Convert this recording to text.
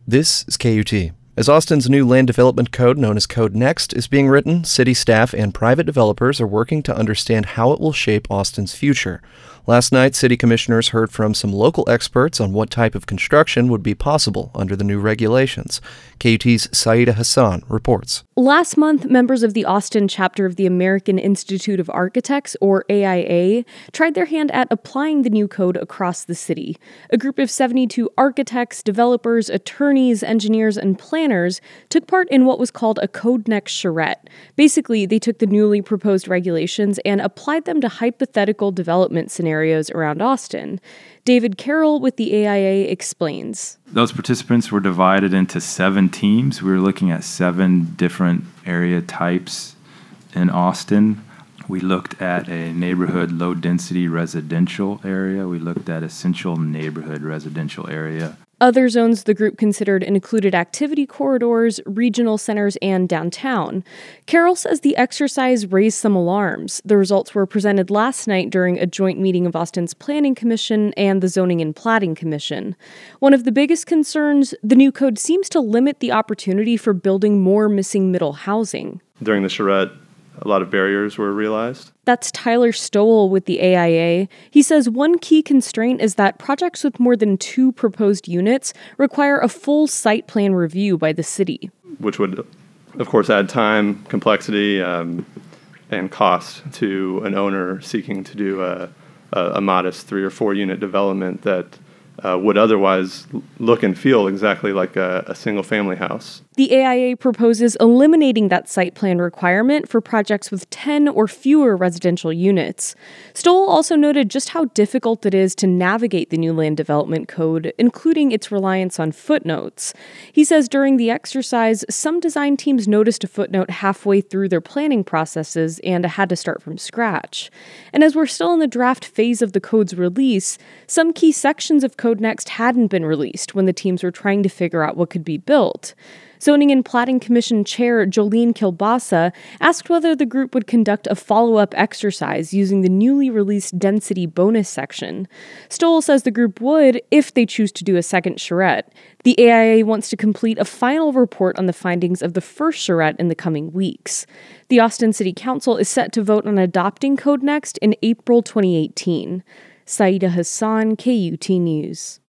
This is KUT. As Austin's new land development code, known as Code Next, is being written, city staff and private developers are working to understand how it will shape Austin's future. Last night, city commissioners heard from some local experts on what type of construction would be possible under the new regulations. KUT's Saida Hassan reports. Last month, members of the Austin chapter of the American Institute of Architects, or AIA, tried their hand at applying the new code across the city. A group of 72 architects, developers, attorneys, engineers, and planners took part in what was called a Code Next charrette. Basically, they took the newly proposed regulations and applied them to hypothetical development scenarios around Austin. David Carroll with the AIA explains. Those participants were divided into 7 teams. We were looking at 7 different area types in Austin. We looked at a neighborhood low-density residential area. We looked at essential neighborhood residential area. Other zones the group considered included activity corridors, regional centers, and downtown. Carroll says the exercise raised some alarms. The results were presented last night during a joint meeting of Austin's Planning Commission and the Zoning and Platting Commission. One of the biggest concerns, the new code seems to limit the opportunity for building more missing middle housing. During the charrette, a lot of barriers were realized. That's Tyler Stowell with the AIA. He says one key constraint is that projects with more than 2 proposed units require a full site plan review by the city. Which would, of course, add time, complexity, and cost to an owner seeking to do a modest 3 or 4 unit development that would otherwise look and feel exactly like a single-family house. The AIA proposes eliminating that site plan requirement for projects with 10 or fewer residential units. Stowell also noted just how difficult it is to navigate the new land development code, including its reliance on footnotes. He says during the exercise, some design teams noticed a footnote halfway through their planning processes and had to start from scratch. And as we're still in the draft phase of the code's release, some key sections of Code Next hadn't been released when the teams were trying to figure out what could be built. Zoning and Platting Commission Chair Jolene Kilbasa asked whether the group would conduct a follow-up exercise using the newly released density bonus section. Stowell says the group would if they choose to do a second charrette. The AIA wants to complete a final report on the findings of the first charrette in the coming weeks. The Austin City Council is set to vote on adopting Code Next in April 2018. Saida Hassan, KUT News.